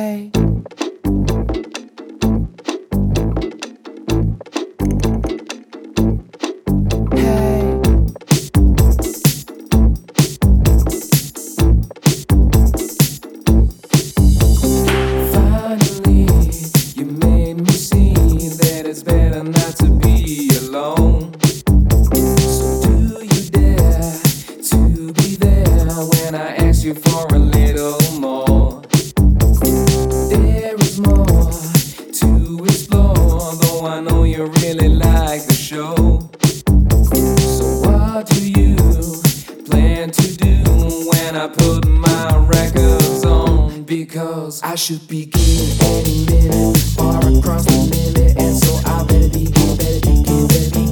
Hey. Hey. Finally, you made me see that it's better not to be alone. So do you dare to be there when I ask you for a little more? There is more to explore, though I know you really like the show. So what do you plan to do when I put my records on? Because I should begin any minute, far across the limit, and so I better begin, better begin, better begin.